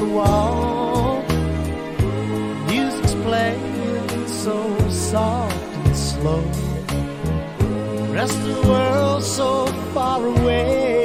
the wall. Music's playing so soft and slow. The rest of the world so far away.